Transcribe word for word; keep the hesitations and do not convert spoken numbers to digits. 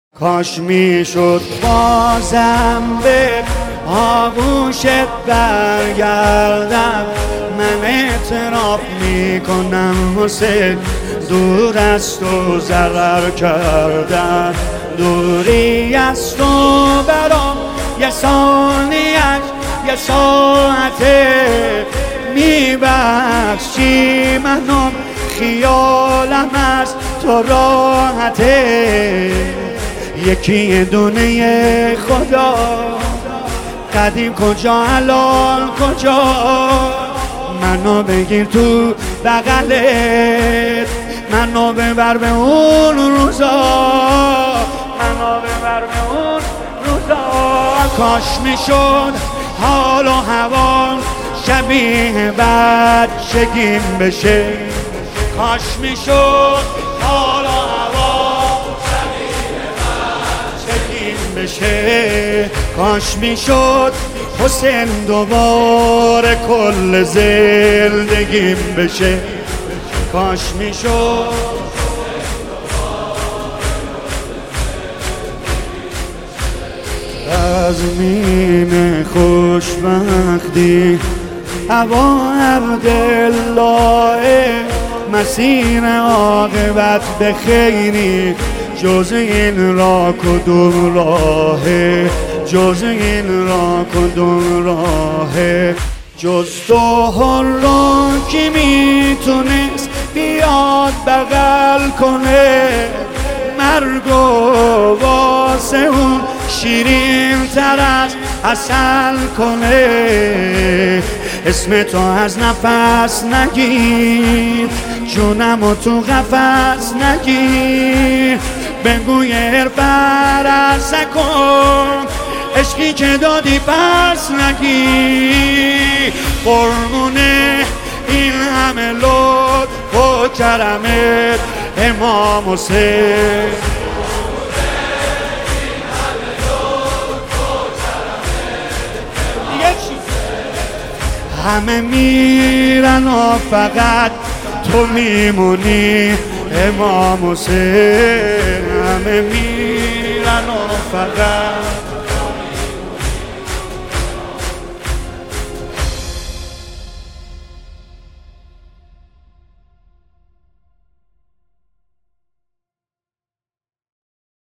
کاش میشد بازم به آغوشت برگردم. من اعتراف میکنم حسین، دور از تو ضرر کردم. دوری از تو برام یه ثانیه‌اش یه ساعته میبخشی منم، خیالم از تو راحته. یکی دونه خدا، قدیم کجا الان کجا؟ منو بگیر تو بغلت، منو ببر به اون روزا، منو ببر به اون روزا. کاش میشد حال و هوا شبیه بچگیم بشه. کاش میشد حال و هوا شبیه بچگیم بشه. کاش میشد حسین دوباره کل زندگیم بشه. کاش میشد از میم خوشبختی هوا عبدالله، مسیر عاقبت به خیری، جز این را کدوم راهه، جز این را کدوم راهه. جز تو هر را کی میتونست بیاد بغل کنه، مرگو واسه اون شیرین تر از عسل کنه. اسم تو از نفس نگیر، جونمو تو قفس نگیر. بگوی پرست کن، عشقی که دادی پس نگیر. قربونه این همه لطف و کرمت امام حسین. همه میرن و فقط تو میمونی امام حسین. همه میرن و فقط